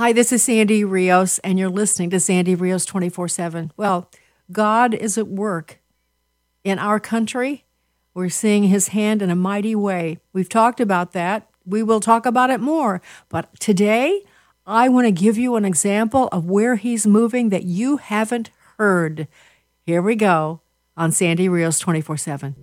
Hi, this is Sandy Rios, and you're listening to Sandy Rios 24/7. Well, God is at work in our country. We're seeing his hand in a mighty way. We've talked about that. We will talk about it more. But today, I want to give you an example of where he's moving that you haven't heard. Here we go on Sandy Rios 24/7.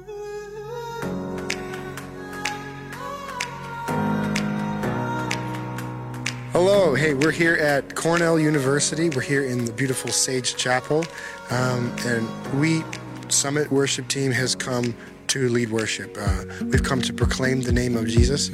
Hello, hey, we're here at Cornell University. We're here in the beautiful Sage Chapel, and we, Summit Worship Team, has come to lead worship. We've come to proclaim the name of Jesus.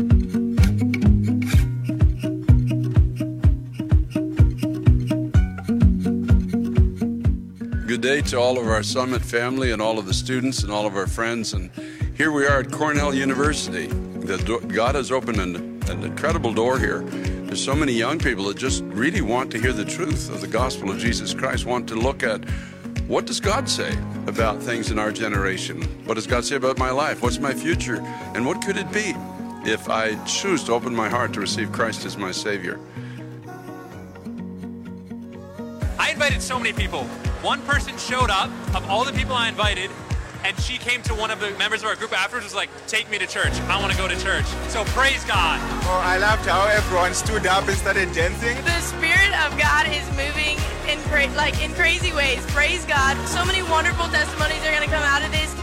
Good day to all of our Summit family and all of the students and all of our friends. And here we are at Cornell University. God has opened an incredible door here. There's so many young people that just really want to hear the truth of the gospel of Jesus Christ, want to look at what does God say about things in our generation? What does God say about my life? What's my future? And what could it be if I choose to open my heart to receive Christ as my Savior? I invited so many people. One person showed up of all the people I invited, and she came to one of the members of our group afterwards, was like, take me to church. I want to go to church. So praise God. Oh, I loved how everyone stood up and started dancing. The Spirit of God is moving in crazy ways. Praise God. So many wonderful testimonies are going to come out of this.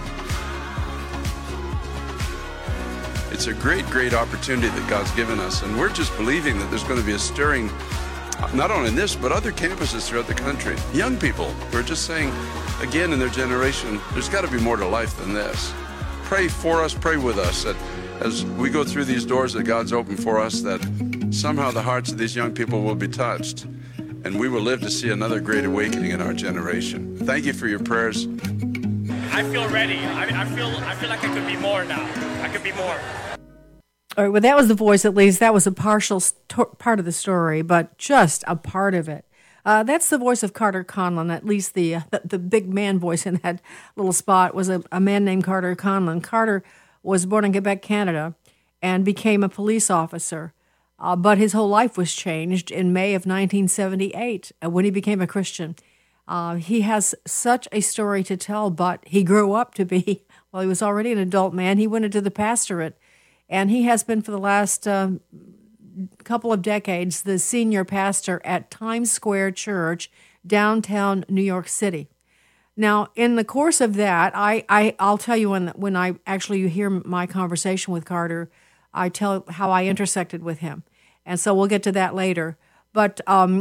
It's a great, great opportunity that God's given us, and we're just believing that there's going to be a stirring, not only in this, but other campuses throughout the country. Young people who are just saying, again, in their generation, there's got to be more to life than this. Pray for us, pray with us, that as we go through these doors that God's opened for us, that somehow the hearts of these young people will be touched, and we will live to see another great awakening in our generation. Thank you for your prayers. I feel ready. I feel like I could be more now. I could be more. All right, well, that was the voice, at least. That was a partial part of the story, but just a part of it. That's the voice of Carter Conlon. At least the big man voice in that little spot was a man named Carter Conlon. Carter was born in Quebec, Canada, and became a police officer. But his whole life was changed in May of 1978 when he became a Christian. He has such a story to tell, but he grew up to be, well, he was already an adult man. He went into the pastorate, and he has been for the last couple of decades the senior pastor at Times Square Church, downtown New York City. Now, in the course of that, I'll tell you when I actually hear my conversation with Carter, I tell how I intersected with him. And so we'll get to that later. But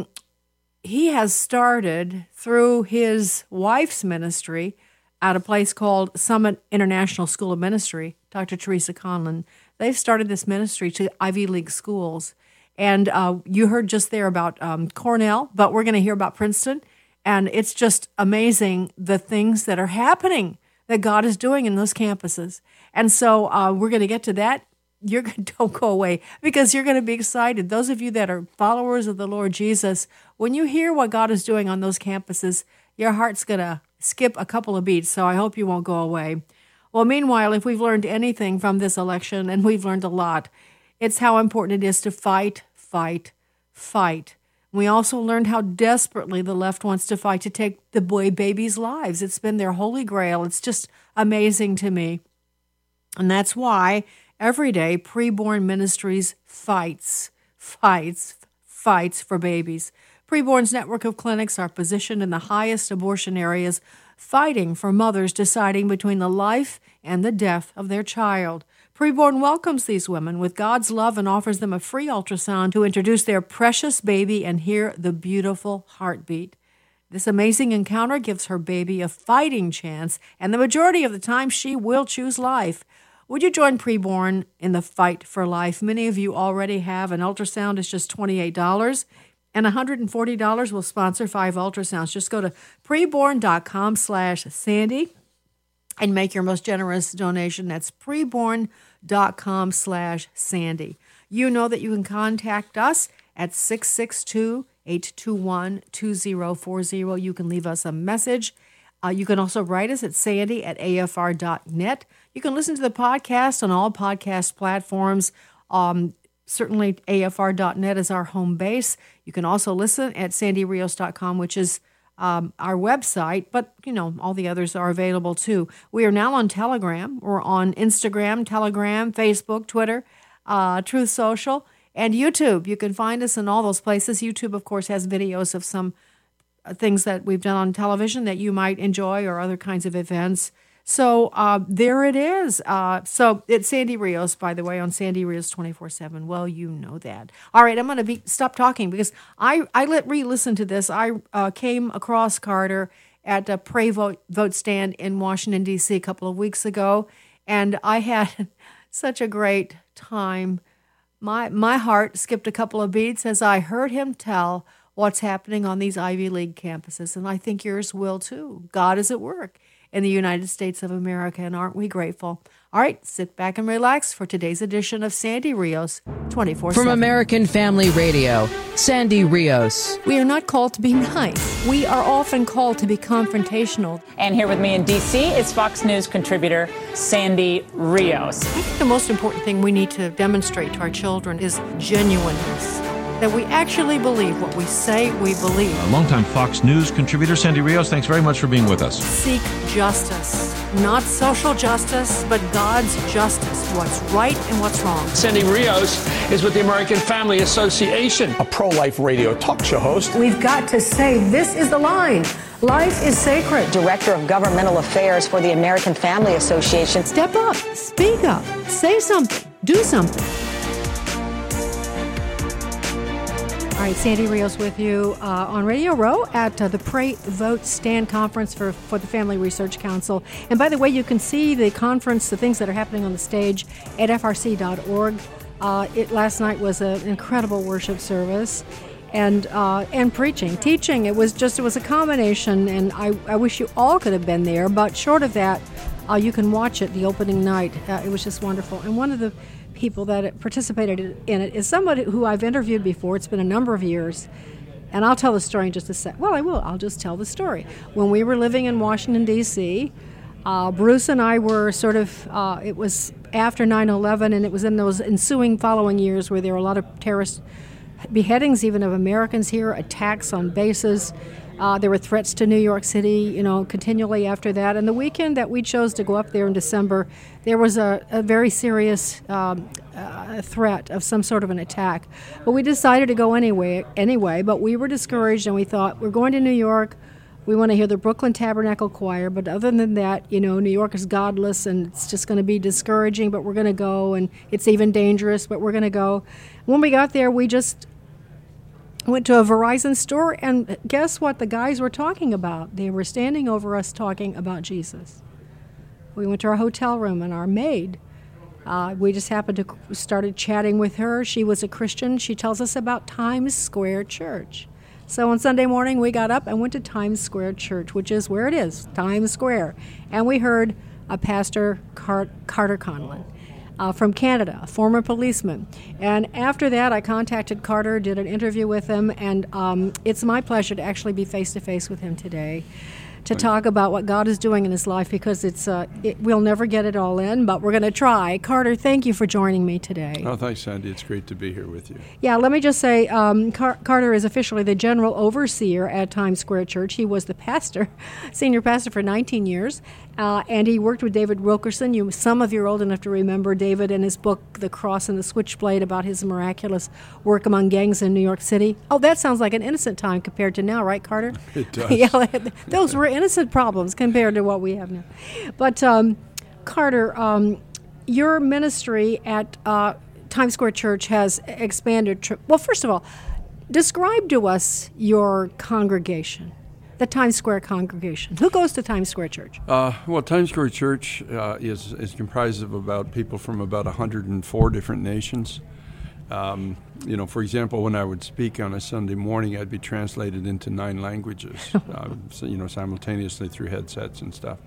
he has started through his wife's ministry at a place called Summit International School of Ministry, Dr. Teresa Conlon. They've started this ministry to Ivy League schools. And you heard just there about Cornell, but we're going to hear about Princeton. And it's just amazing the things that are happening that God is doing in those campuses. And so we're going to get to that. Don't go away, because you're going to be excited. Those of you that are followers of the Lord Jesus, when you hear what God is doing on those campuses, your heart's going to skip a couple of beats. So I hope you won't go away. Well, meanwhile, if we've learned anything from this election, and we've learned a lot, it's how important it is to fight, fight, fight. We also learned how desperately the left wants to fight to take the boy babies' lives. It's been their holy grail. It's just amazing to me. And that's why every day Preborn Ministries fights for babies. Preborn's network of clinics are positioned in the highest abortion areas, fighting for mothers deciding between the life and the death of their child. Preborn welcomes these women with God's love and offers them a free ultrasound to introduce their precious baby and hear the beautiful heartbeat. This amazing encounter gives her baby a fighting chance, and the majority of the time she will choose life. Would you join Preborn in the fight for life? Many of you already have. An ultrasound is just $28, and $140 will sponsor 5 ultrasounds. Just go to preborn.com/Sandy and make your most generous donation. That's preborn.com/Sandy. You know that you can contact us at 662-821-2040. You can leave us a message. You can also write us at sandy@afr.net. You can listen to the podcast on all podcast platforms. Certainly, afr.net is our home base. You can also listen at sandyrios.com, which is our website, but, all the others are available too. We are now on Telegram. We're on Instagram, Telegram, Facebook, Twitter, Truth Social, and YouTube. You can find us in all those places. YouTube, of course, has videos of some things that we've done on television that you might enjoy or other kinds of events. So there it is. So it's Sandy Rios, by the way, on Sandy Rios 24/7. Well, you know that. All right, I'm going to stop talking because I re-listened to this. I came across Carter at a Pray Vote stand in Washington, D.C. a couple of weeks ago, and I had such a great time. My heart skipped a couple of beats as I heard him tell what's happening on these Ivy League campuses, and I think yours will too. God is at work in the United States of America, and aren't we grateful? All right, sit back and relax for today's edition of Sandy Rios 24/7. From American Family Radio, Sandy Rios. We are not called to be nice. We are often called to be confrontational. And here with me in D.C. is Fox News contributor Sandy Rios. I think the most important thing we need to demonstrate to our children is genuineness. That we actually believe what we say we believe. Longtime Fox News contributor Sandy Rios, thanks very much for being with us. Seek justice. Not social justice, but God's justice. What's right and what's wrong. Sandy Rios is with the American Family Association, a pro-life radio talk show host. We've got to say this is the line. Life is sacred. Director of Governmental Affairs for the American Family Association. Step up. Speak up. Say something. Do something. All right, Sandy Rios with you on Radio Row at the Pray Vote Stand Conference for the Family Research Council. And by the way, you can see the conference, the things that are happening on the stage at frc.org. Last night was an incredible worship service and preaching, teaching. It was a combination, and I wish you all could have been there. But short of that, you can watch it the opening night. It was just wonderful. And one of the people that participated in it is somebody who I've interviewed before. It's been a number of years, and I'll tell the story in just a sec. Well, I will. I'll just tell the story. When we were living in Washington, D.C., Bruce and I were it was after 9/11, and it was in those ensuing following years where there were a lot of terrorist beheadings, even of Americans here, attacks on bases. There were threats to New York City, continually after that. And the weekend that we chose to go up there in December, there was a very serious threat of some sort of an attack. But we decided to go anyway, but we were discouraged, and we thought, we're going to New York. We want to hear the Brooklyn Tabernacle Choir. But other than that, New York is godless, and it's just going to be discouraging, but we're going to go. And it's even dangerous, but we're going to go. When we got there, we just went to a Verizon store, and guess what the guys were talking about? They were standing over us talking about Jesus. We went to our hotel room, and our maid, we just happened to started chatting with her. She was a Christian. She tells us about Times Square Church. So on Sunday morning, we got up and went to Times Square Church, which is where it is, Times Square. And we heard a pastor, Carter Conlon. From Canada, a former policeman. And after that, I contacted Carter, did an interview with him, and it's my pleasure to actually be face-to-face with him today to talk about what God is doing in his life, because we'll never get it all in, but we're going to try. Carter, thank you for joining me today. Oh, thanks, Sandy. It's great to be here with you. Yeah, let me just say, Carter is officially the general overseer at Times Square Church. He was the senior pastor for 19 years, and he worked with David Wilkerson. Some of you are old enough to remember David and his book, The Cross and the Switchblade, about his miraculous work among gangs in New York City. Oh, that sounds like an innocent time compared to now, right, Carter? It does. Yeah, those were innocent problems compared to what we have now. But, Carter, your ministry at Times Square Church has expanded. Well, first of all, describe to us your congregation. The Times Square congregation. Who goes to Times Square Church? Well, Times Square Church is comprised of people from about 104 different nations. For example, when I would speak on a Sunday morning, I'd be translated into 9 languages, simultaneously through headsets and stuff.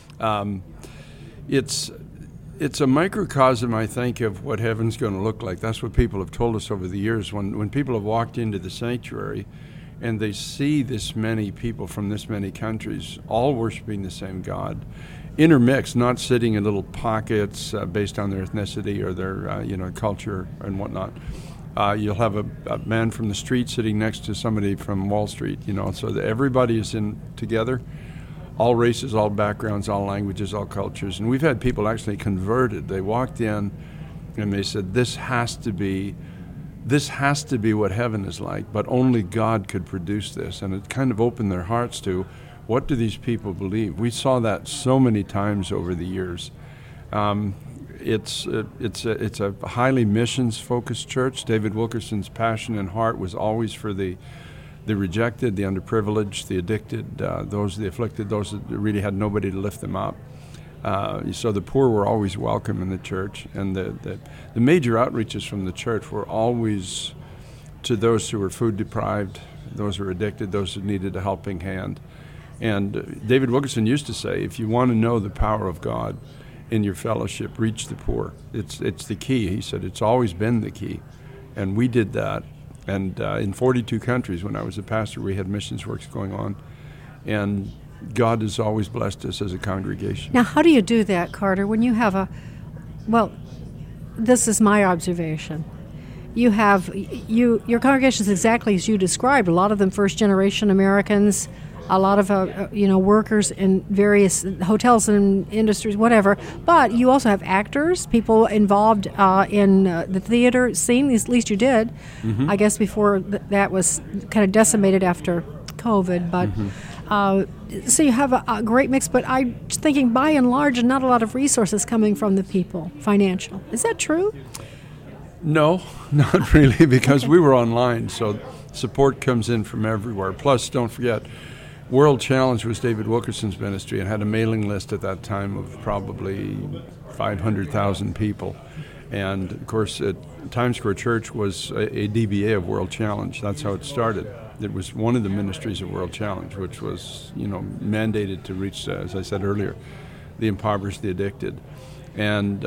It's a microcosm, I think, of what heaven's going to look like. That's what people have told us over the years. When people have walked into the sanctuary, and they see this many people from this many countries all worshiping the same God, intermixed, not sitting in little pockets based on their ethnicity or their culture and whatnot. You'll have a man from the street sitting next to somebody from Wall Street, so that everybody is in together, all races, all backgrounds, all languages, all cultures. And we've had people actually converted. They walked in and they said, this has to be what heaven is like, but only God could produce this. And it kind of opened their hearts to, what do these people believe? We saw that so many times over the years. It's a highly missions-focused church. David Wilkerson's passion and heart was always for the rejected, the underprivileged, the addicted, the afflicted, those that really had nobody to lift them up. So the poor were always welcome in the church, and the major outreaches from the church were always to those who were food deprived, those who were addicted, those who needed a helping hand. And David Wilkerson used to say, if you want to know the power of God in your fellowship, reach the poor. It's the key. He said it's always been the key. And we did that. And in 42 countries when I was a pastor, we had missions works going on. And God has always blessed us as a congregation. Now, how do you do that, Carter, when you have this is my observation. You have, your congregation is exactly as you described. A lot of them first-generation Americans, a lot of workers in various hotels and industries, whatever. But you also have actors, people involved in the theater scene. At least you did. Mm-hmm. I guess before that was kind of decimated after COVID. But so you have a great mix. But I'm thinking, by and large, not a lot of resources coming from the people, financial. Is that true? No, not really, because we were online, so support comes in from everywhere. Plus, don't forget, World Challenge was David Wilkerson's ministry and had a mailing list at that time of probably 500,000 people. And, of course, Times Square Church was a DBA of World Challenge. That's how it started. It was one of the ministries of World Challenge, which was, mandated to reach, as I said earlier, the impoverished, the addicted. And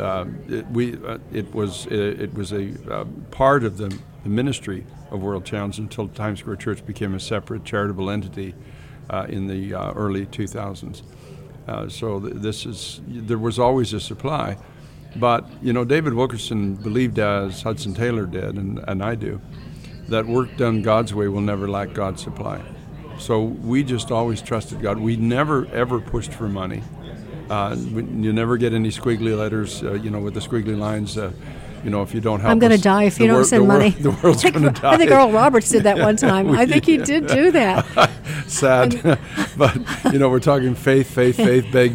it was a part of the ministry of World Challenge until Times Square Church became a separate charitable entity in the early 2000s. So there was always a supply. But, David Wilkerson believed, as Hudson Taylor did, and I do, that work done God's way will never lack God's supply. So we just always trusted God. We never, ever pushed for money. You never get any squiggly letters, with the squiggly lines, if you don't help us. I'm going to die if you don't send money. The world's going to die. I think Earl Roberts did that one time. I think he did do that. Sad. But, we're talking faith, beg.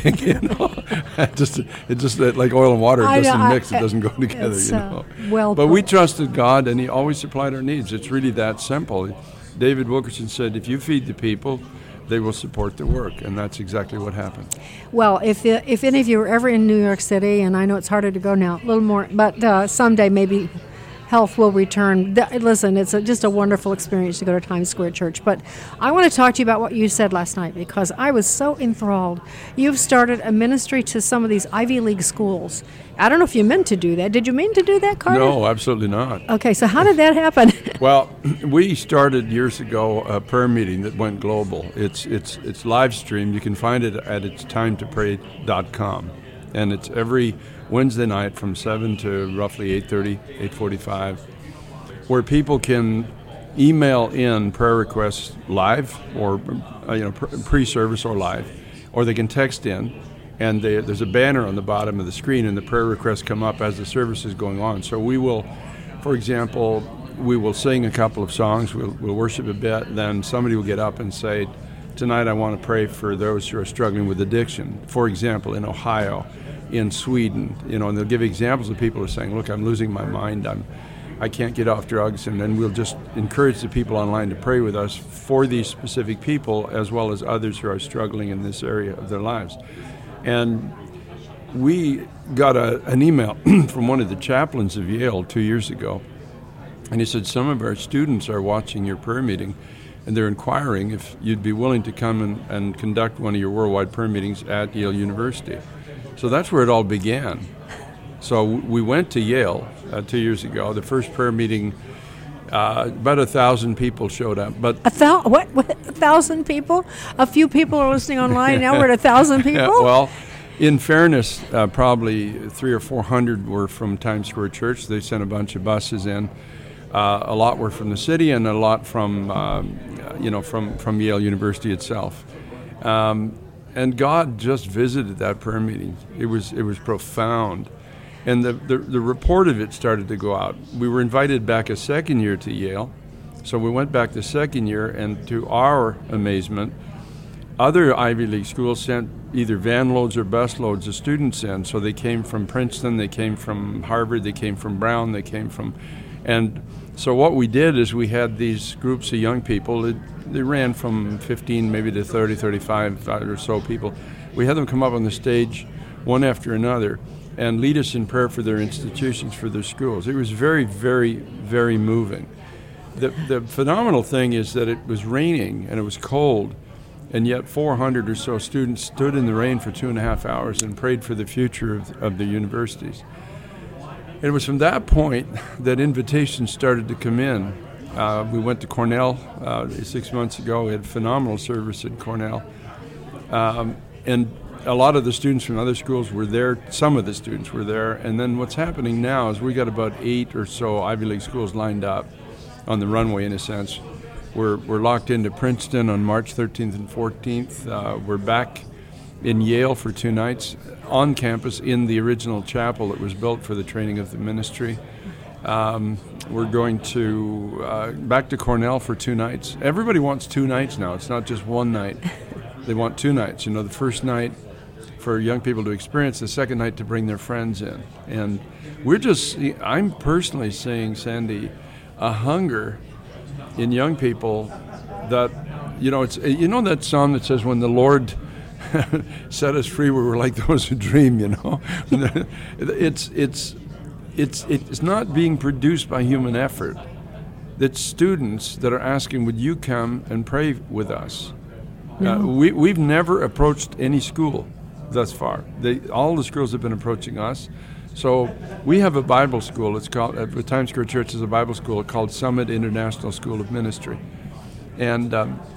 It just like oil and water. It doesn't mix. It doesn't go together, But we trusted God, and He always supplied our needs. It's really that simple. David Wilkerson said, if you feed the people, they will support the work, and that's exactly what happened. Well, if any of you are ever in New York City, and I know it's harder to go now, a little more, but someday maybe health will return. Listen, it's just a wonderful experience to go to Times Square Church. But I want to talk to you about what you said last night, because I was so enthralled. You've started a ministry to some of these Ivy League schools. I don't know if you meant to do that. Did you mean to do that, Carter? No, absolutely not. Okay, so how did that happen? Well, we started years ago a prayer meeting that went global. It's live streamed. You can find it at itstimetoPray.com. And it's every Wednesday night from 7 to roughly 8:30, 8:45, where people can email in prayer requests live or pre-service or live, or they can text in, and there's a banner on the bottom of the screen, and the prayer requests come up as the service is going on. So we will, for example, sing a couple of songs, we'll worship a bit, then somebody will get up and say, tonight I want to pray for those who are struggling with addiction. For example, in Ohio, in Sweden, and they'll give examples of people who are saying, look, I'm losing my mind, I can't get off drugs, and then we'll just encourage the people online to pray with us for these specific people, as well as others who are struggling in this area of their lives. And we got an email from one of the chaplains of Yale 2 years ago, and he said, some of our students are watching your prayer meeting, and they're inquiring if you'd be willing to come and conduct one of your worldwide prayer meetings at Yale University. So that's where it all began. So we went to Yale 2 years ago. The first prayer meeting About 1,000 people showed up. But 1,000 people? A few people are listening online. Now we're at 1,000 people? Yeah, well, in fairness, probably 300 or 400 were from Times Square Church. They sent a bunch of buses in. A lot were from the city, and a lot from from Yale University itself. And God just visited that prayer meeting. It was profound. And the report of it started to go out. We were invited back a second year to Yale. So we went back the second year, and to our amazement, other Ivy League schools sent either van loads or bus loads of students in. So they came from Princeton, they came from Harvard, they came from Brown, they came from... And so what we did is we had these groups of young people. They ran from 15 maybe to 30, 35 or so people. We had them come up on the stage one after another and lead us in prayer for their institutions, for their schools. It was very, very, very moving. The phenomenal thing is that it was raining and it was cold, and yet 400 or so students stood in the rain for 2.5 hours and prayed for the future of the universities. And it was from that point that invitations started to come in. We went to Cornell 6 months ago. We had a phenomenal service at Cornell. And a lot of the students from other schools were there. Some of the students were there. And then what's happening now is we got about 8 or so Ivy League schools lined up on the runway, in a sense. We're locked into Princeton on March 13th and 14th. We're back in Yale for 2 nights on campus in the original chapel that was built for the training of the ministry. We're going to back to Cornell for 2 nights. Everybody wants 2 nights now. It's not just one night. They want 2 nights. The first night for young people to experience, the second night to bring their friends in. And I'm personally seeing, Sandy, a hunger in young people that, it's that psalm that says, when the Lord set us free, we were like those who dream, It's not being produced by human effort. It's students that are asking, would you come and pray with us? No. We've never approached any school thus far. All the schools have been approaching us. So we have a Bible school. It's called, at Times Square Church is a Bible school called Summit International School of Ministry. And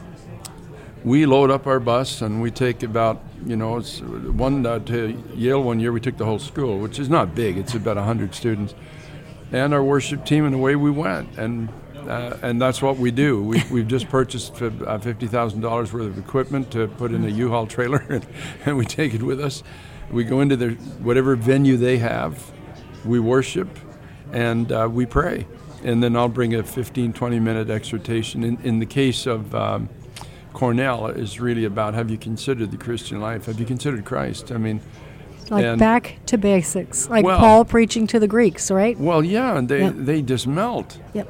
we load up our bus and we take about, it's to Yale one year we took the whole school, which is not big. It's about 100 students. And our worship team, and away we went. And that's what we do. We've just purchased $50,000 worth of equipment to put in a U-Haul trailer, and we take it with us. We go into whatever venue they have, we worship, and we pray. And then I'll bring a 15, 20-minute exhortation. In the case of Cornell, is really about, have you considered the Christian life? Have you considered Christ? Back to basics, Paul preaching to the Greeks, right? Well, yeah, and they just melt. Yep.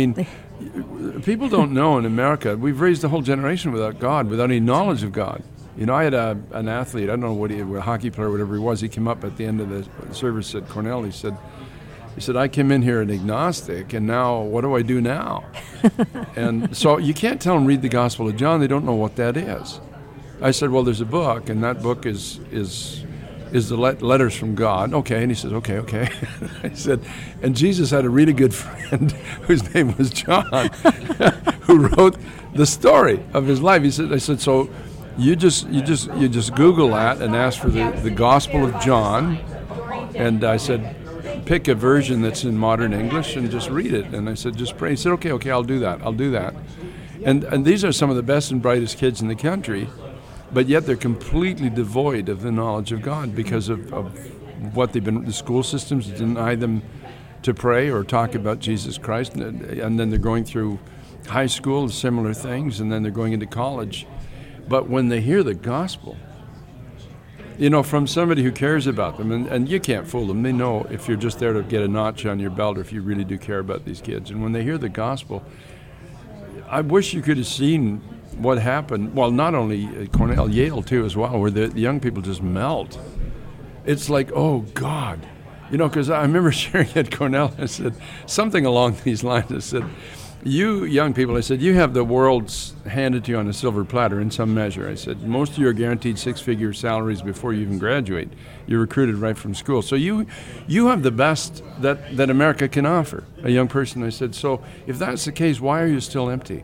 People don't know in America, we've raised a whole generation without God, without any knowledge of God. I had an athlete, I don't know what a hockey player, whatever he was, he came up at the end of the service at Cornell, he said, I came in here an agnostic, and now, what do I do now? And so you can't tell them, read the Gospel of John, they don't know what that is. I said, well, there's a book, and that book is the letters from God. Okay, and he says, okay. I said, and Jesus had a really good friend whose name was John, who wrote the story of his life. I said, so you just Google that and ask for the Gospel of John, and I said, pick a version that's in modern English and just read it. And I said, just pray. He said, okay, I'll do that. And these are some of the best and brightest kids in the country, but yet they're completely devoid of the knowledge of God because of what the school systems deny them to pray or talk about Jesus Christ. And then they're going through high school, similar things, and then they're going into college. But when they hear the gospel, from somebody who cares about them, and you can't fool them. They know if you're just there to get a notch on your belt or if you really do care about these kids. And when they hear the gospel, I wish you could have seen what happened. Well, not only at Cornell, Yale too as well, where the young people just melt. It's like, oh God. Because I remember sharing at Cornell, I said something along these lines. I said, you young people, I said, you have the world's handed to you on a silver platter in some measure. I said, most of you are guaranteed six-figure salaries before you even graduate. You're recruited right from school. So you have the best that America can offer, a young person. I said, so if that's the case, why are you still empty?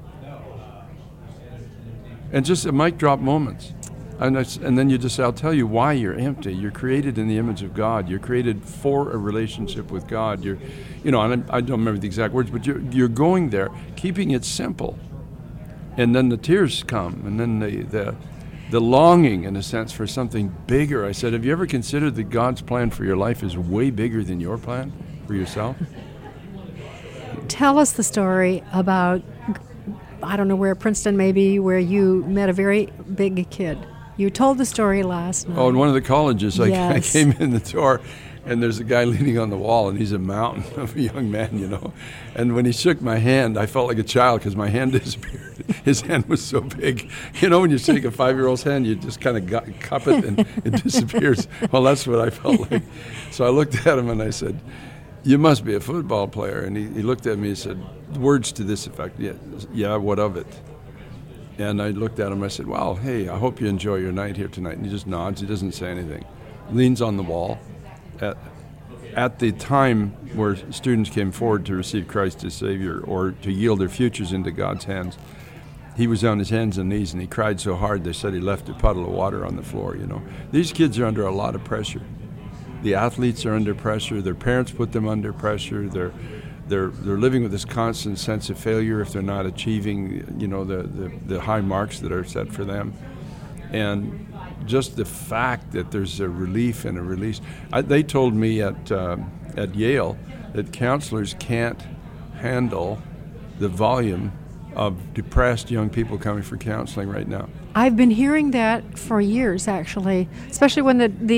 And just a mic drop moments. And then you just say, I'll tell you why you're empty. You're created in the image of God. You're created for a relationship with God. And I don't remember the exact words, but you're going there, keeping it simple. And then the tears come, and then the longing, in a sense, for something bigger. I said, have you ever considered that God's plan for your life is way bigger than your plan for yourself? Tell us the story about, I don't know where, Princeton maybe, where you met a very big kid. You told the story last night. Oh, in one of the colleges, yes. I came in the door, and there's a guy leaning on the wall, and he's a mountain of a young man, And when he shook my hand, I felt like a child because my hand disappeared. His hand was so big. When you shake a 5-year-old's hand, you just kind of cup it, and it disappears. Well, that's what I felt like. So I looked at him, and I said, you must be a football player. And he looked at me and said, words to this effect, yeah, what of it? And I looked at him, I said, well, hey, I hope you enjoy your night here tonight. And he just nods, he doesn't say anything. Leans on the wall. At the time where students came forward to receive Christ as Savior or to yield their futures into God's hands, he was on his hands and knees, and he cried so hard they said he left a puddle of water on the floor, These kids are under a lot of pressure. The athletes are under pressure. Their parents put them under pressure. They're living with this constant sense of failure if they're not achieving, the high marks that are set for them. And just the fact that there's a relief and a release. They told me at Yale that counselors can't handle the volume of depressed young people coming for counseling right now. I've been hearing that for years, actually, especially when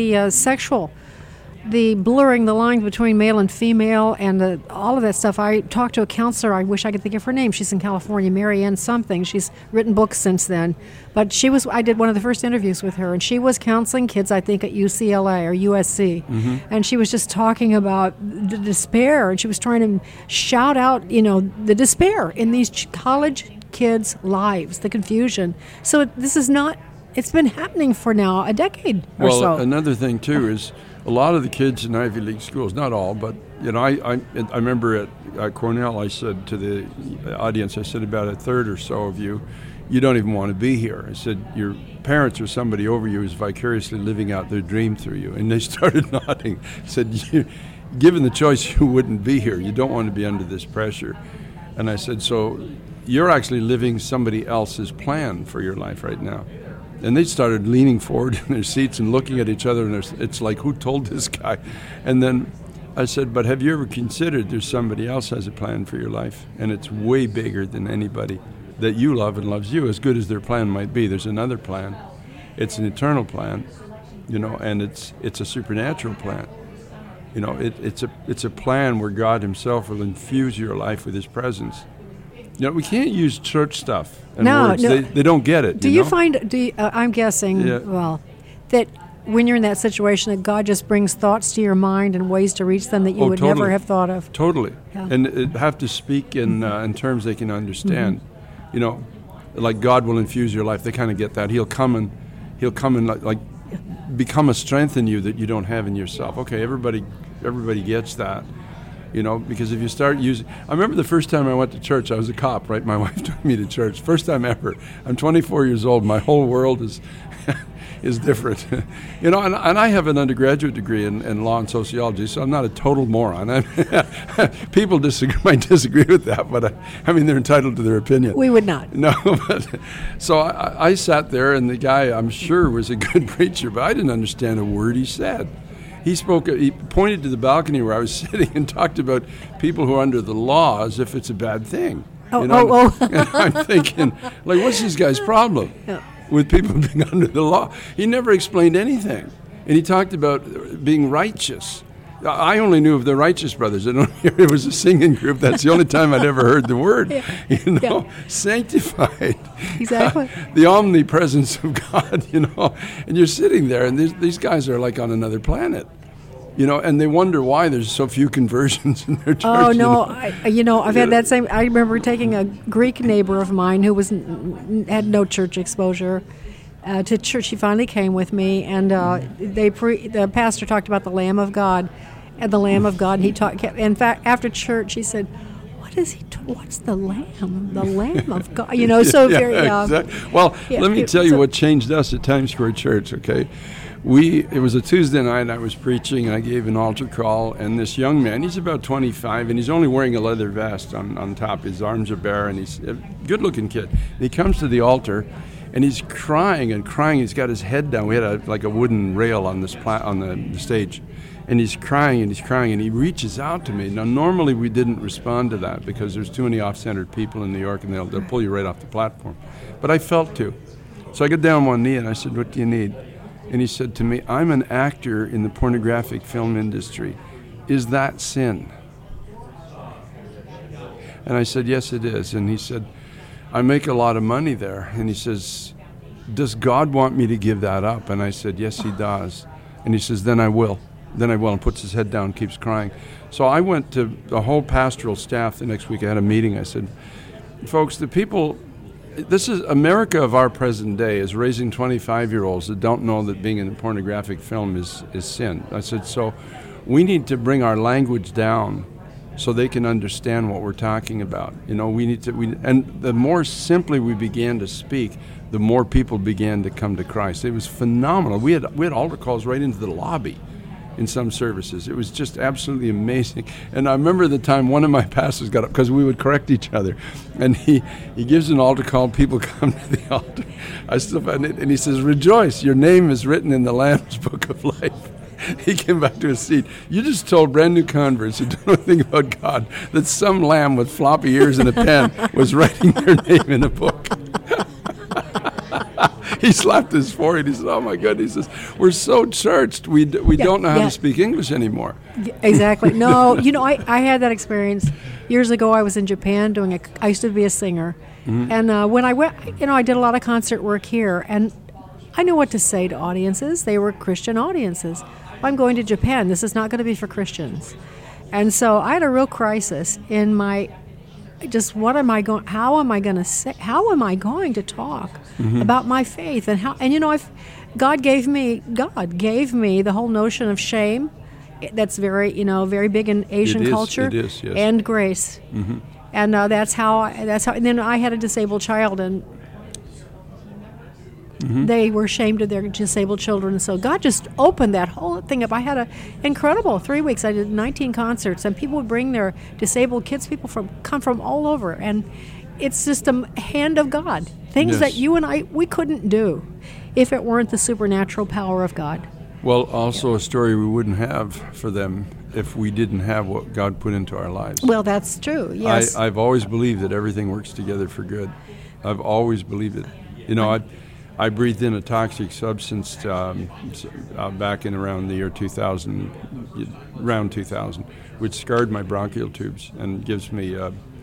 the blurring the lines between male and female and all of that stuff. I talked to a counselor, I wish I could think of her name. She's in California, Mary Ann something. She's written books since then. But I did one of the first interviews with her, and she was counseling kids, I think, at UCLA or USC. Mm-hmm. And she was just talking about the despair, and she was trying to shout out, the despair in these college kids' lives, the confusion. So this is not, it's been happening for now a decade or so. Well, another thing, too, is a lot of the kids in Ivy League schools, not all, but I remember at Cornell, I said to the audience, I said, about a third or so of you don't even want to be here. I said, your parents or somebody over you is vicariously living out their dream through you. And they started nodding. I said, given the choice, you wouldn't be here. You don't want to be under this pressure. And I said, so you're actually living somebody else's plan for your life right now. And they started leaning forward in their seats and looking at each other, and it's like, who told this guy? And then I said, but have you ever considered there's somebody else has a plan for your life, and it's way bigger than anybody that you love and loves you, as good as their plan might be. There's another plan. It's an eternal plan, and it's a supernatural plan. It's a plan where God himself will infuse your life with his presence. We can't use church stuff and words. No. They don't get it. Do you find, I'm guessing, that when you're in that situation that God just brings thoughts to your mind and ways to reach them that you would never have thought of? Totally. Yeah. And it have to speak in terms they can understand. Mm-hmm. Like God will infuse your life. They kind of get that. He'll come and like become a strength in you that you don't have in yourself. Okay, everybody gets that. Because if you start using... I remember the first time I went to church, I was a cop, right? My wife took me to church. First time ever. I'm 24 years old. My whole world is different. And I have an undergraduate degree in law and sociology, so I'm not a total moron. People might disagree with that, but they're entitled to their opinion. We would not. No, but... So I sat there, and the guy, I'm sure, was a good preacher, but I didn't understand a word he said. He pointed to the balcony where I was sitting and talked about people who are under the law as if it's a bad thing. And I'm thinking, what's this guy's problem with people being under the law? He never explained anything. And he talked about being righteous. I only knew of the Righteous Brothers. It was a singing group. That's the only time I'd ever heard the word. Sanctified. Exactly. The omnipresence of God, And you're sitting there, and these guys are like on another planet. And they wonder why there's so few conversions in their church. Oh, no. I've had that same. I remember taking a Greek neighbor of mine who had no church exposure to church. She finally came with me, and the pastor talked about the Lamb of God, and the Lamb of God. And he talked. In fact, after church, he said, "What's the Lamb? The Lamb of God." So very. Exactly. Well, let me tell you what changed us at Times Square Church. Okay. It was a Tuesday night, I was preaching, and I gave an altar call, and this young man, he's about 25, and he's only wearing a leather vest on top. His arms are bare, and he's a good-looking kid. And he comes to the altar, and he's crying and crying. He's got his head down. We had a wooden rail on the stage, and he's crying, and he reaches out to me. Now, normally we didn't respond to that because there's too many off-centered people in New York, and they'll pull you right off the platform. But I felt to. So I got down on one knee, and I said, "What do you need?" And he said to me, "I'm an actor in the pornographic film industry. Is that sin?" And I said, "Yes, it is." And he said, "I make a lot of money there." And he says, "Does God want me to give that up?" And I said, "Yes, he does." And he says, "Then I will. And puts his head down and keeps crying. So I went to the whole pastoral staff the next week. I had a meeting. I said, "Folks, the people... This is America of our present day is raising 25-year-olds that don't know that being in a pornographic film is sin." I said, so we need to bring our language down so they can understand what we're talking about. And the more simply we began to speak, the more people began to come to Christ. It was phenomenal. We had altar calls right into the lobby in some services. It was just absolutely amazing. And I remember the time one of my pastors got up, because we would correct each other, and he gives an altar call, people come to the altar. I still find it, and he says, "Rejoice, your name is written in the Lamb's Book of Life." He came back to his seat. You just told brand new converts who don't know anything about God that some lamb with floppy ears and a pen was writing their name in a book. He slapped his forehead. He said, "Oh my God!" He says, "We're so churched. We don't know how to speak English anymore." Exactly. No, I had that experience years ago. I was in Japan I used to be a singer, and when I went, I did a lot of concert work here, and I knew what to say to audiences. They were Christian audiences. I'm going to Japan. This is not going to be for Christians, and so I had a real crisis in my. How am I going to talk about my faith God gave me the whole notion of shame. That's very big in Asian culture. It is, yes. And grace. Mm-hmm. And that's how, and then I had a disabled child, and they were ashamed of their disabled children. So God just opened that whole thing up. I had an incredible 3 weeks. I did 19 concerts, and people would bring their disabled kids. People come from all over, and it's just a hand of God. Things that you and we couldn't do if it weren't the supernatural power of God. Well, also a story we wouldn't have for them if we didn't have what God put into our lives. Well, that's true, yes. I've always believed that everything works together for good. I've always believed it. I breathed in a toxic substance back in around the year 2000, which scarred my bronchial tubes and gives me,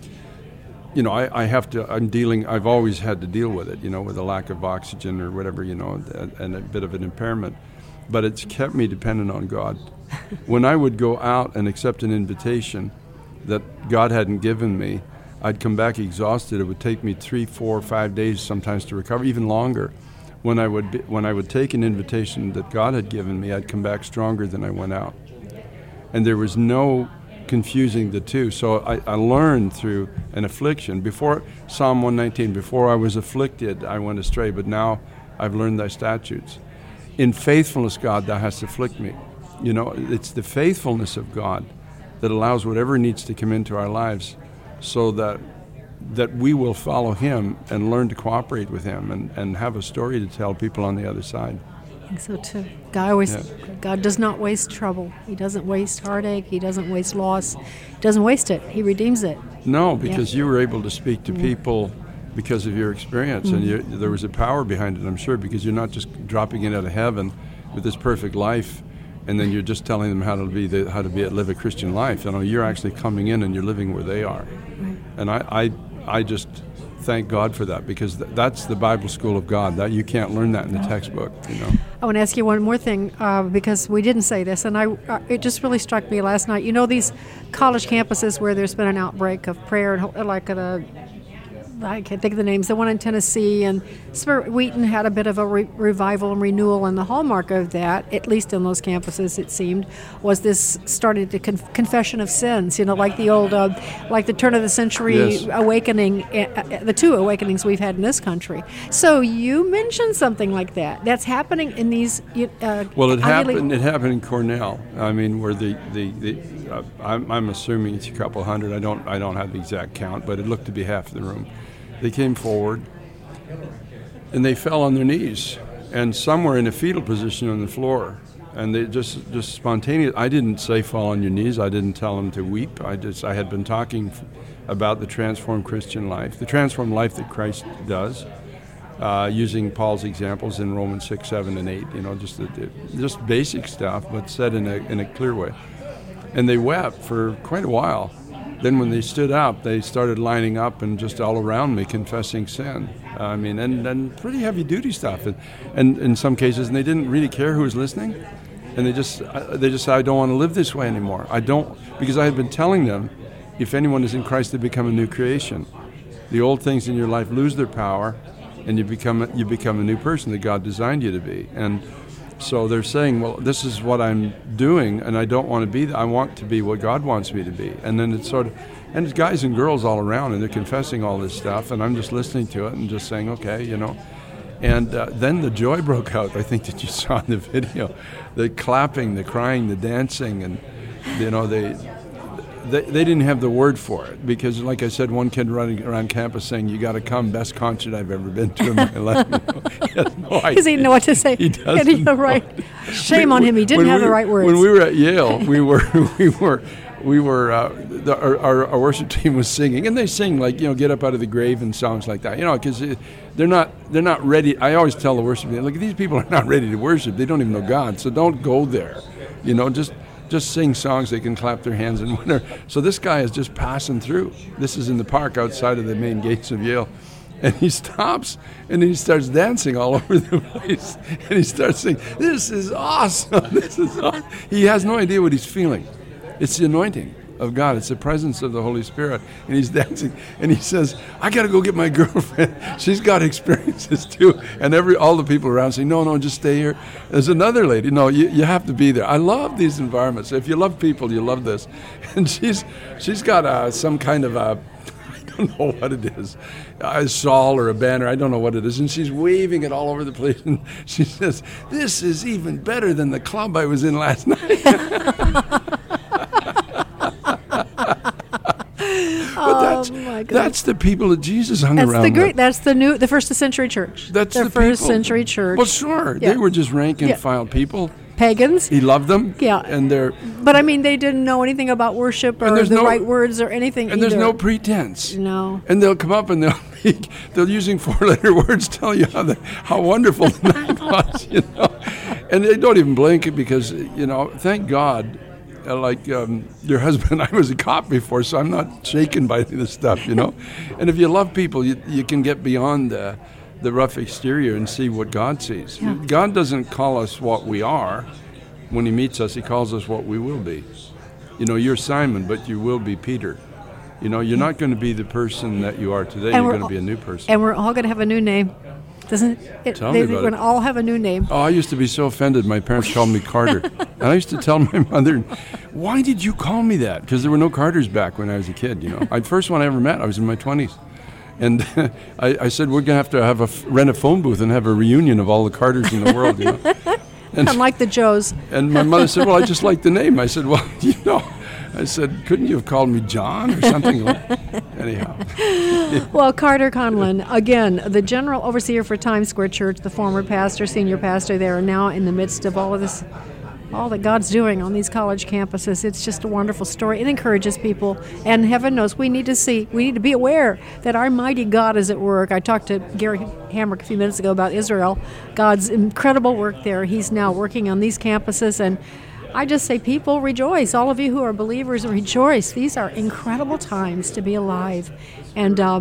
I've always had to deal with it, with a lack of oxygen or whatever, and a bit of an impairment. But it's kept me dependent on God. When I would go out and accept an invitation that God hadn't given me, I'd come back exhausted. It would take me 3, 4, 5 days sometimes to recover, even longer. When I would take an invitation that God had given me, I'd come back stronger than I went out. And there was no confusing the two. So I learned through an affliction. Before Psalm 119, before I was afflicted, I went astray, but now I've learned thy statutes. In faithfulness, God, thou hast afflicted me. It's the faithfulness of God that allows whatever needs to come into our lives so that we will follow him and learn to cooperate with him and have a story to tell people on the other side. I think so too. God does not waste trouble. He doesn't waste heartache. He doesn't waste loss. He doesn't waste it. He redeems it. No, because you were able to speak to people because of your experience, and there was a power behind it, I'm sure, because you're not just dropping in out of heaven with this perfect life, and then you're just telling them how to live a Christian life. You're actually coming in and you're living where they are. Right. And I just thank God for that, because that's the Bible school of God. That you can't learn that in the textbook, you know. I want to ask you one more thing, because we didn't say this, and it just really struck me last night. You know, these college campuses where there's been an outbreak of prayer, like at I can't think of the names, the one in Tennessee, and Spirit Wheaton had a bit of a revival and renewal, and the hallmark of that, at least in those campuses, it seemed, was this started the confession of sins, you know, like the old, like the turn of the century awakening, the two awakenings we've had in this country. So you mentioned something like that. That's happening in these... well, it happened in Cornell. I mean, where I'm assuming it's a couple hundred. I don't have the exact count, but it looked to be half the room. They came forward, and they fell on their knees, and some were in a fetal position on the floor, and they just spontaneous. I didn't say fall on your knees. I didn't tell them to weep. I had been talking about the transformed Christian life, the transformed life that Christ does, using Paul's examples in Romans 6, 7, and 8. You know, just basic stuff, but said in a clear way. And they wept for quite a while. Then when they stood up, they started lining up and just all around me confessing sin. I mean, and pretty heavy-duty stuff. And in some cases, and they didn't really care who was listening. And they just said, I don't want to live this way anymore. I don't, because I had been telling them, if anyone is in Christ, they become a new creation. The old things in your life lose their power, and you become a new person that God designed you to be. And so they're saying, well, this is what I'm doing, and I don't want to be that. I want to be what God wants me to be. And then it's sort of, and it's guys and girls all around, and they're confessing all this stuff, and I'm just listening to it and just saying, okay, you know. And then the joy broke out, I think, that you saw in the video. The clapping, the crying, the dancing, and, you know, they didn't have the word for it, because, like I said, one kid running around campus saying, you got to come, best concert I've ever been to in my life. You know, he has no idea. Because he didn't know what to say. He doesn't know. Right. Shame on him. He didn't have the right words. When we were at Yale, our worship team was singing, and they sing like, you know, Get Up Out of the Grave and songs like that, you know, because they're not ready. I always tell the worship team, look, these people are not ready to worship. They don't even know God, so don't go there. You know, just sing songs. They can clap their hands and whatever. So this guy is just passing through. This is in the park outside of the main gates of Yale. And he stops, and he starts dancing all over the place. And he starts saying, this is awesome. This is awesome. He has no idea what he's feeling. It's the anointing of God. It's the presence of the Holy Spirit. And he's dancing. And he says, I got to go get my girlfriend. She's got experiences too. And all the people around say, no, just stay here. There's another lady. No, you have to be there. I love these environments. If you love people, you love this. And she's got some kind of I don't know what it is, a shawl or a banner, I don't know what it is, and she's waving it all over the place, and she says, this is even better than the club I was in last night. But that's the people that Jesus hung around with. That's the first century church. That's the first century church. Well, sure. Yeah. They were just rank and file people. Pagans. He loved them. Yeah. And but I mean, they didn't know anything about worship or right words or anything and either. There's no pretense. No. And they'll come up and they'll using 4-letter words tell you how wonderful the night was, you know. And they don't even blink because, you know, thank God, like your husband, I was a cop before, so I'm not shaken by any of this stuff, you know. And if you love people, you can get beyond the rough exterior and see what God sees. Yeah. God doesn't call us what we are. When he meets us, he calls us what we will be. You know, you're Simon, but you will be Peter. You know, you're not going to be the person that you are today. You're going to be a new person. And we're all going to have a new name. Doesn't it? We're going to all have a new name. Oh, I used to be so offended. My parents called me Carter. And I used to tell my mother, why did you call me that? Because there were no Carters back when I was a kid, you know. The first one I ever met, I was in my 20s. And I said, we're going to have rent a phone booth and have a reunion of all the Carters in the world, you know. And like the Joes. And my mother said, well, I just like the name. I said, well, you know, I said, couldn't you have called me John or something? Anyhow. Well, Carter Conlon, again, the general overseer for Times Square Church, the former pastor, senior pastor there, are now in the midst of all of this, all that God's doing on these college campuses. It's just a wonderful story. It encourages people. And heaven knows we need to be aware that our mighty God is at work. I talked to Gary Hamrick a few minutes ago about Israel, God's incredible work there. He's now working on these campuses, and I just say, people, rejoice. All of you who are believers, rejoice. These are incredible times to be alive. And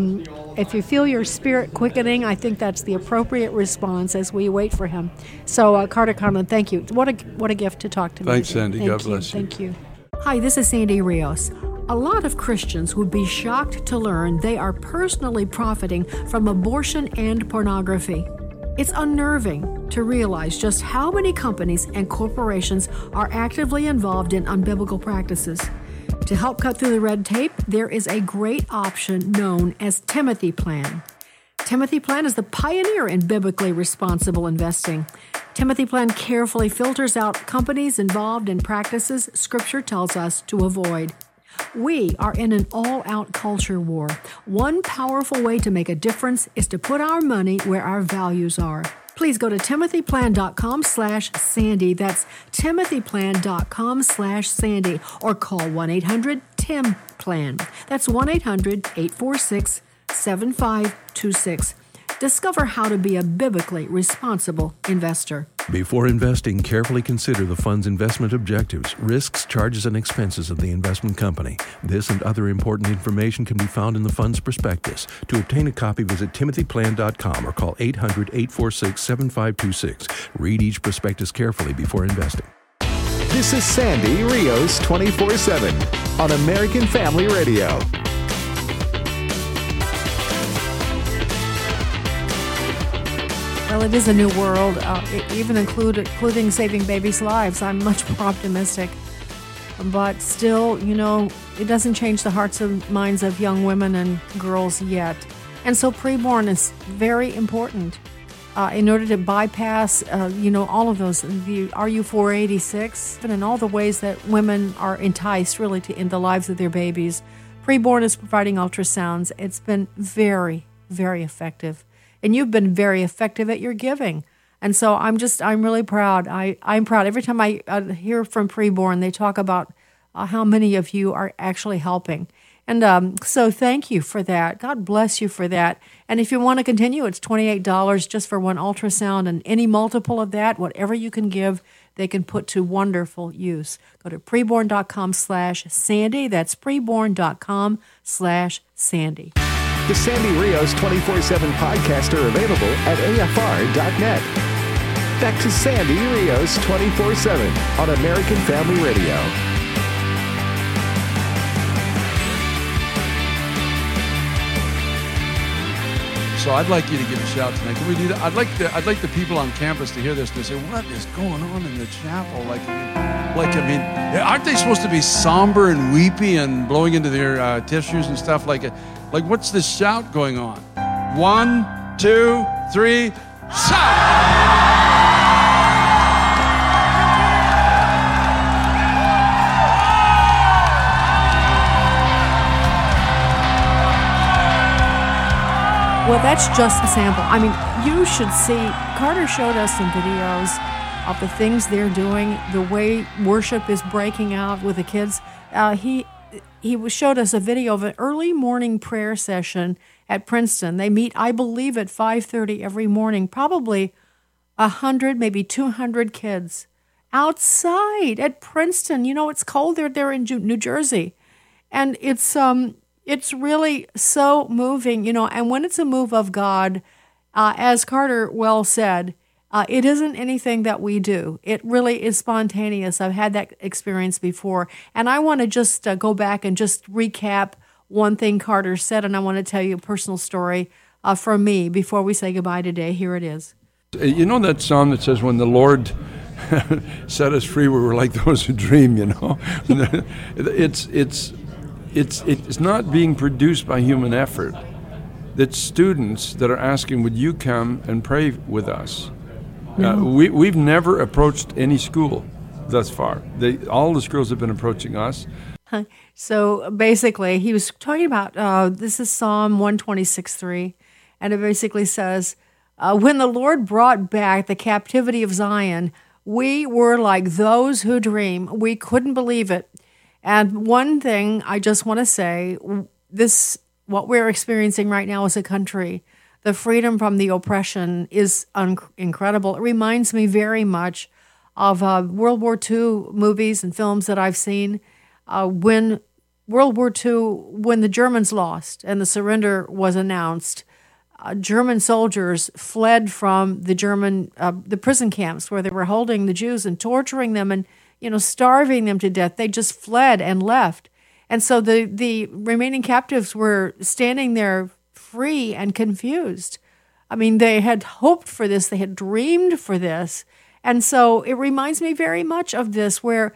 If you feel your spirit quickening, I think that's the appropriate response as we wait for him. So, Carter Conlon, thank you. What a gift to talk to me. Thanks, Sandy. God bless you. Thank you. Hi, this is Sandy Rios. A lot of Christians would be shocked to learn they are personally profiting from abortion and pornography. It's unnerving to realize just how many companies and corporations are actively involved in unbiblical practices. To help cut through the red tape, there is a great option known as Timothy Plan. Timothy Plan is the pioneer in biblically responsible investing. Timothy Plan carefully filters out companies involved in practices Scripture tells us to avoid. We are in an all-out culture war. One powerful way to make a difference is to put our money where our values are. Please go to timothyplan.com/Sandy. That's timothyplan.com/Sandy, or call 1-800-TIM-PLAN. That's 1-800-846-7526. Discover how to be a biblically responsible investor. Before investing, carefully consider the fund's investment objectives, risks, charges, and expenses of the investment company. This and other important information can be found in the fund's prospectus. To obtain a copy, visit timothyplan.com or call 800-846-7526. Read each prospectus carefully before investing. This is Sandy Rios 24/7 on American Family Radio. Well, it is a new world, even including saving babies' lives. I'm much more optimistic. But still, it doesn't change the hearts and minds of young women and girls yet. And so preborn is very important in order to bypass, all of those, the RU486, and all the ways that women are enticed really in the lives of their babies. Preborn is providing ultrasounds. It's been very, very effective. And you've been very effective at your giving. And so I'm really proud. I'm proud. Every time I hear from Preborn, they talk about how many of you are actually helping. And so thank you for that. God bless you for that. And if you want to continue, it's $28 just for one ultrasound. And any multiple of that, whatever you can give, they can put to wonderful use. Go to preborn.com/Sandy. That's preborn.com/Sandy. The Sandy Rios 24/7 podcast are available at afr.net. Back to Sandy Rios 24/7 on American Family Radio. So I'd like you to give a shout tonight. Can we do that? I'd like the people on campus to hear this and to say, "What is going on in the chapel?" Aren't they supposed to be somber and weepy and blowing into their tissues and stuff like what's this shout going on? 1, 2, 3, shout! Well, that's just a sample. I mean, you should see, Carter showed us some videos of the things they're doing, the way worship is breaking out with the kids. He showed us a video of an early morning prayer session at Princeton. They meet, I believe, at 5:30 every morning, probably 100, maybe 200 kids outside at Princeton. It's cold there in New Jersey. And it's really so moving, and when it's a move of God, as Carter well said, it isn't anything that we do. It really is spontaneous. I've had that experience before. And I want to just go back and just recap one thing Carter said, and I want to tell you a personal story from me before we say goodbye today. Here it is. You know that psalm that says, when the Lord set us free, we were like those who dream, It's not being produced by human effort. It's students that are asking, would you come and pray with us? No. We've never approached any school thus far. All the schools have been approaching us. So basically, he was talking about, this is Psalm 126:3, and it basically says, when the Lord brought back the captivity of Zion, we were like those who dream. We couldn't believe it. And one thing I just want to say, what we're experiencing right now as a country, the freedom from the oppression is incredible. It reminds me very much of World War II movies and films that I've seen when World War II, when the Germans lost and the surrender was announced, German soldiers fled from the prison camps where they were holding the Jews and torturing them and, starving them to death. They just fled and left. And so the remaining captives were standing there free and confused. I mean, they had hoped for this. They had dreamed for this. And so it reminds me very much of this, where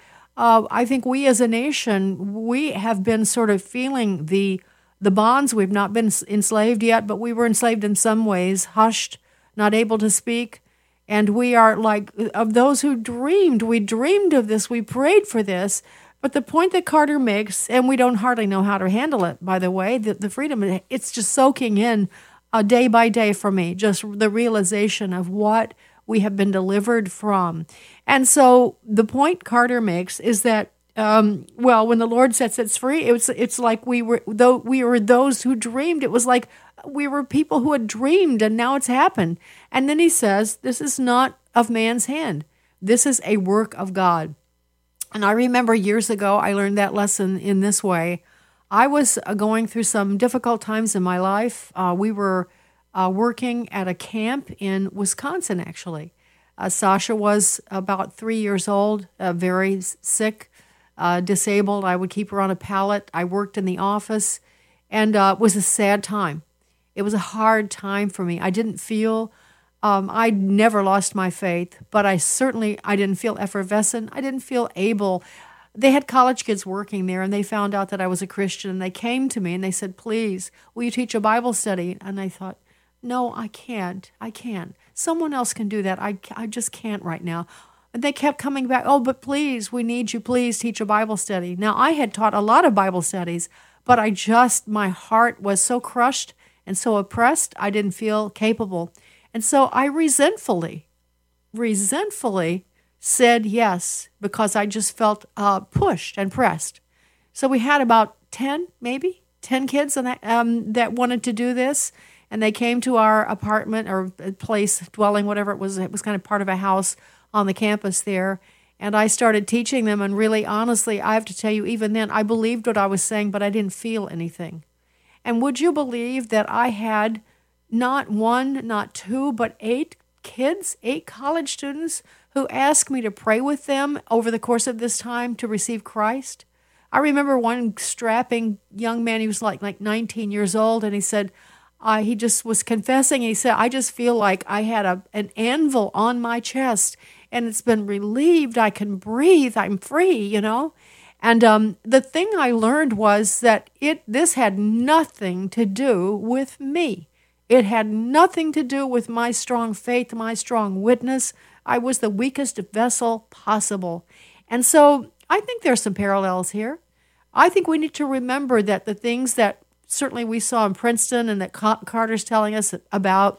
I think we as a nation, we have been sort of feeling the bonds. We've not been enslaved yet, but we were enslaved in some ways, hushed, not able to speak. And we are like of those who dreamed. We dreamed of this. We prayed for this. But the point that Carter makes, and we don't hardly know how to handle it, by the way, the freedom, it's just soaking in day by day for me, just the realization of what we have been delivered from. And so the point Carter makes is that, when the Lord sets us free, it's like we were those who dreamed. It was like we were people who had dreamed, and now it's happened. And then he says, this is not of man's hand. This is a work of God. And I remember years ago, I learned that lesson in this way. I was going through some difficult times in my life. We were working at a camp in Wisconsin, actually. Sasha was about 3 years old, very sick, disabled. I would keep her on a pallet. I worked in the office, and it was a sad time. It was a hard time for me. I didn't feel, I never lost my faith, but I didn't feel effervescent. I didn't feel able. They had college kids working there, and they found out that I was a Christian, and they came to me, and they said, please, will you teach a Bible study? And I thought, no, I can't. Someone else can do that. I just can't right now. And they kept coming back, oh, but please, we need you. Please teach a Bible study. Now, I had taught a lot of Bible studies, but my heart was so crushed and so oppressed, I didn't feel capable. And so I resentfully said yes, because I just felt pushed and pressed. So we had about 10 kids that wanted to do this. And they came to our apartment or place, dwelling, whatever it was. It was kind of part of a house on the campus there. And I started teaching them. And really, honestly, I have to tell you, even then, I believed what I was saying, but I didn't feel anything. And would you believe that I had not one, not two, but 8 kids, 8 college students who asked me to pray with them over the course of this time to receive Christ? I remember one strapping young man, he was like 19 years old, and he said, he just was confessing. He said, I just feel like I had an anvil on my chest, and it's been relieved. I can breathe. I'm free, And the thing I learned was that this had nothing to do with me. It had nothing to do with my strong faith, my strong witness. I was the weakest vessel possible. And so I think there's some parallels here. I think we need to remember that the things that certainly we saw in Princeton and that Carter's telling us about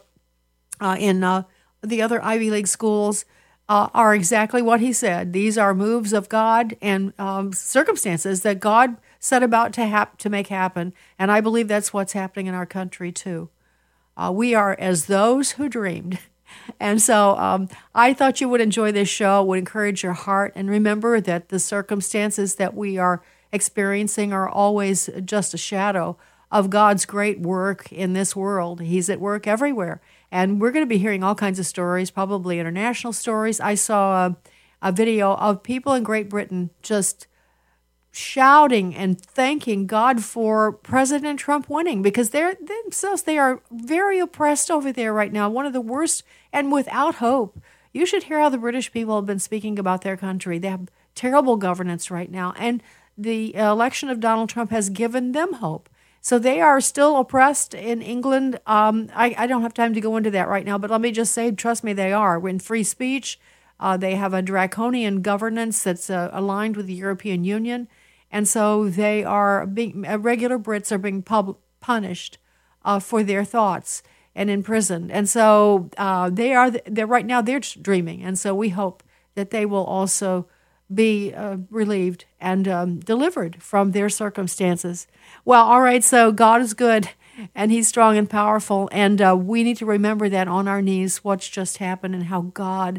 in the other Ivy League schools are exactly what he said. These are moves of God and circumstances that God set about to make happen. And I believe that's what's happening in our country too. We are as those who dreamed. And so I thought you would enjoy this show, would encourage your heart. And remember that the circumstances that we are experiencing are always just a shadow of God's great work in this world. He's at work everywhere. And we're going to be hearing all kinds of stories, probably international stories. I saw a video of people in Great Britain just shouting and thanking God for President Trump winning, because they are very oppressed over there right now, one of the worst and without hope. You should hear how the British people have been speaking about their country. They have terrible governance right now, and the election of Donald Trump has given them hope. So they are still oppressed in England. I don't have time to go into that right now, but let me just say, trust me, they are. We're in free speech. They have a draconian governance that's aligned with the European Union. And so they are regular Brits are being punished for their thoughts and imprisoned. And so they're right now, they're dreaming. And so we hope that they will also be relieved and delivered from their circumstances. Well, all right, so God is good, and He's strong and powerful, and we need to remember that on our knees, what's just happened and how God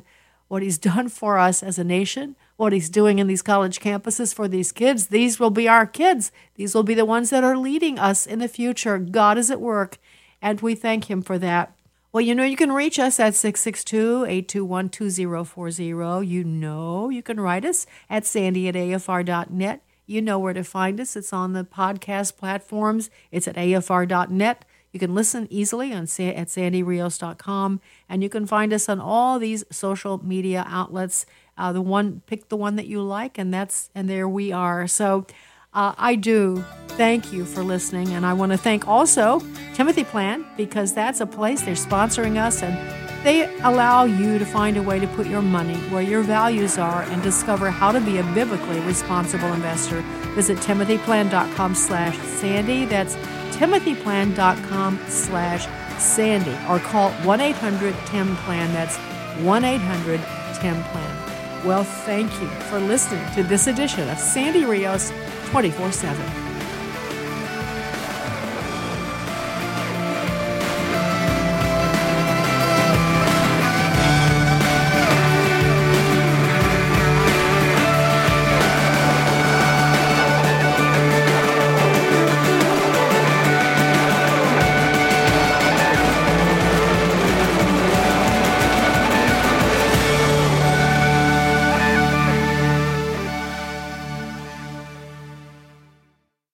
what he's done for us as a nation, what he's doing in these college campuses for these kids. These will be our kids. These will be the ones that are leading us in the future. God is at work, and we thank him for that. Well, you can reach us at 662-821-2040. You can write us at sandy@afr.net. You know where to find us. It's on the podcast platforms. It's at afr.net. You can listen easily at sandyrios.com, and you can find us on all these social media outlets. Pick the one that you like, and there we are. So I do thank you for listening, and I want to thank also Timothy Plan, because that's a place they're sponsoring us, and they allow you to find a way to put your money where your values are and discover how to be a biblically responsible investor. Visit timothyplan.com/Sandy. That's timothyplan.com/Sandy, or call 1-800-TIM-PLAN. That's 1-800-TIM-PLAN. Well, thank you for listening to this edition of Sandy Rios 24/7.